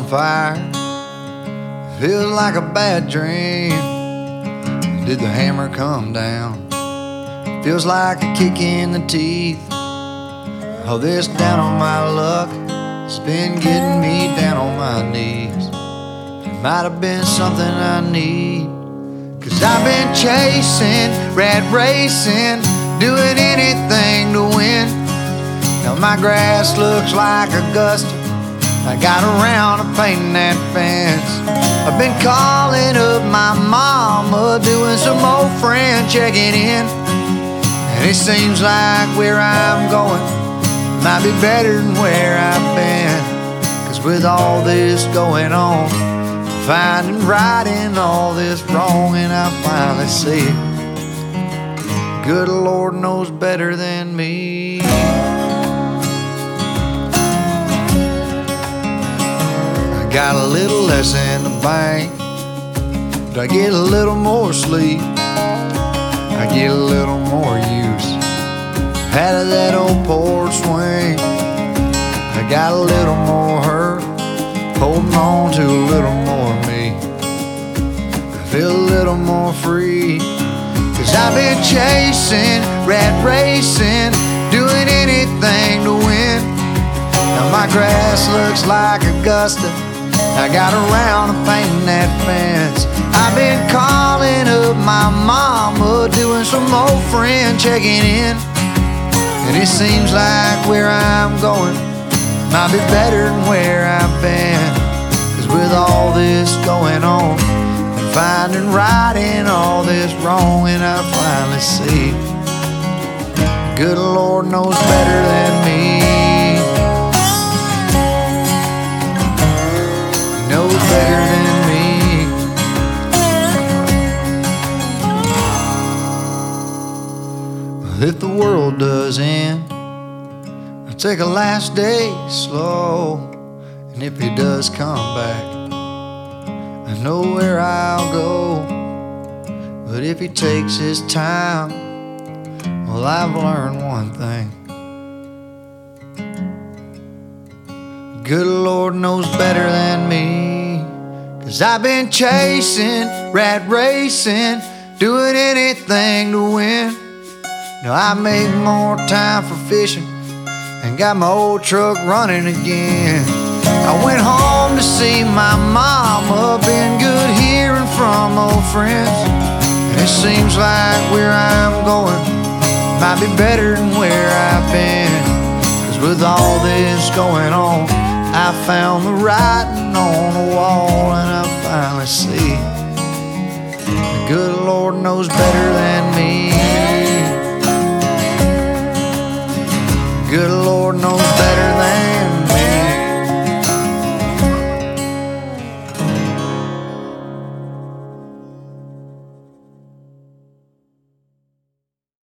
on fire. Feels like a bad dream. Did the hammer come down? Feels like a kick in the teeth. Oh, this down on my luck has been getting me down on my knees. It might have been something I need, 'cause I've been chasing, rat racing, doing anything to win. Now my grass looks like Augusta. I got around to painting that fence. I've been calling up my mama, doing some old friend checking in. And it seems like where I'm going might be better than where I've been. 'Cause with all this going on, finding right in all this wrong, and I finally see it. Good Lord knows better than me. Got a little less in the bank, but I get a little more sleep. I get a little more use out of that old porch swing. I got a little more hurt, holding on to a little more me. I feel a little more free, 'cause I've been chasing, rat racing, doing anything to win. Now my grass looks like Augusta. I got around to painting that fence. I've been calling up my mama, doing some old friend checking in. And it seems like where I'm going might be better than where I've been. 'Cause with all this going on, and finding right in all this wrong, and I finally see the good Lord knows better than me. Knows better than me. If the world does end, I'll take a last day slow. And if he does come back, I know where I'll go. But if he takes his time, well, I've learned one thing. Good Lord knows better than me. 'Cause I've been chasing, rat racing, doing anything to win. Now I make more time for fishing and got my old truck running again. I went home to see my mama, been good hearing from old friends. And it seems like where I'm going might be better than where I've been. 'Cause with all this going on, I found the writing on the wall, and I finally see the good Lord knows better than me.